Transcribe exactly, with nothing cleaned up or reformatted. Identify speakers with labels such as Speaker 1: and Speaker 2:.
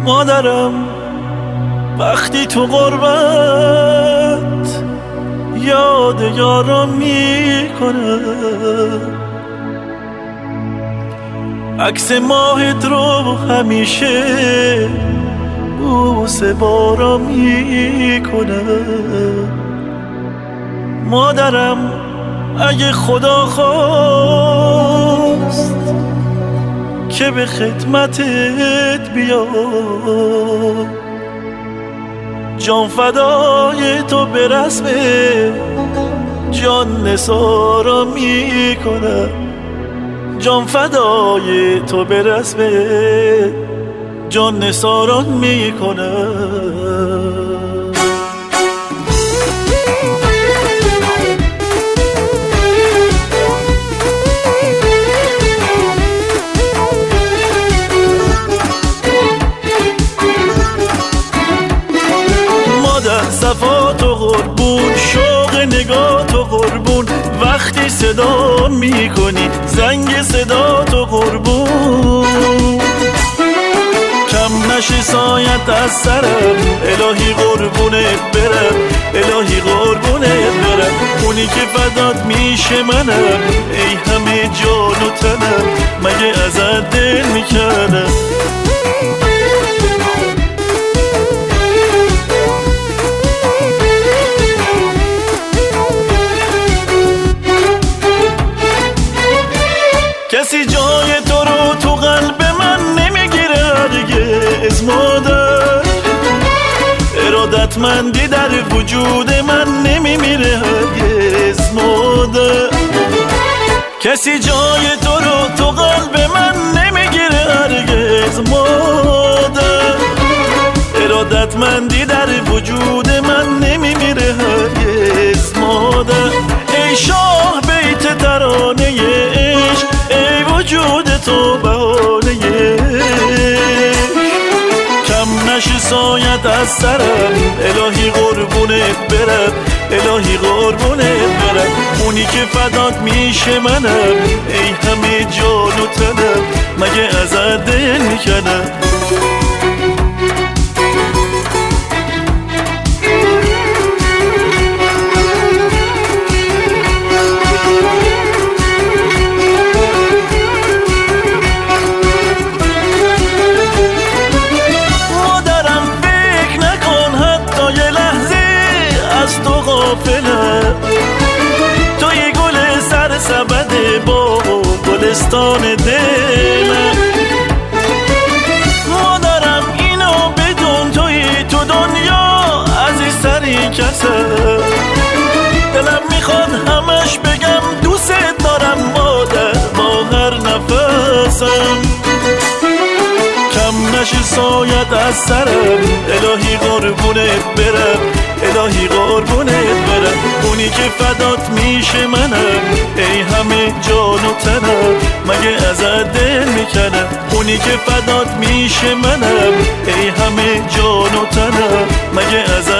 Speaker 1: مادرم وقتی تو غربت یاد یارم میکنه، عکس ماهت رو همیشه بوسه بارا میکنه. مادرم اگه خدا خواست که به خدمتت بیاد، جان فدای تو به رسم جان نثارا میکنه، جان فدای تو به رسم جان نثارا میکنه. صفا تو قربون، شوق نگاه تو قربون، وقتی صدا میکنی زنگ صدا تو قربون. کم نشی سایت از سرم، الهی قربونت برم، الهی قربونت برم. اونی که فدات میشه منم، ای همه جان و تنم، مگه ازت دل میکنم. کسی جای تو رو تو قلب من نمیگیره هرگز مادر، ارادتمندی در وجود من نمیمیره هرگز مادر. کسی جای تو رو تو قلب من نمیگیره هرگز مادر، ارادتمندی در وجود من نمیمیره هرگز مادر. ای شاه بیت ترانه عشق، ای وجود تو بهانه کم نشی سایت از سرم، الهی قربونت برم، الهی قربونت برم. اونی که فدات میشه منم، ای همه جان و تنم، مگه ازت دل میکنم. توی گل سر سبد با گلستان دلم، مادرم اینو بدون، توی تو دنیا عزیزتری کسم. دلم میخواد همش بگم دوست دارم مادر با هر نفسم. کم نشی سایت از سرم، الهی قربونت برم، الهی قربونت برم. اونی که فدات میشه منم، ای همه جان و تنم، مگه ازت دل میکنم. اونی که فدات میشه منم، ای همه جان و تنم، مگه ازت